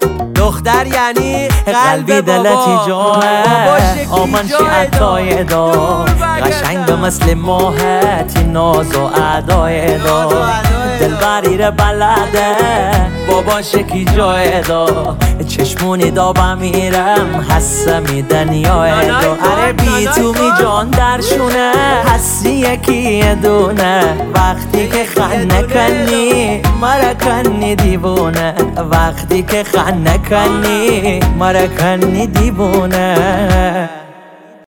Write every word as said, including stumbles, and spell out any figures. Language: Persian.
دختر یعنی قلبی دلتی جاه آمن شی عطای دا قشنگ مثل ماهت ناز و ادای دا دل بریر بلده بابا شکی جای دا چشمونی دا بمیرم حسه می دنیای دا اره بی تو می جان درشونه حسی یکی دونه وقتی که خن نکنی مرا کنی دیوونه وقتی که خن نکنی مرا کنی دیوونه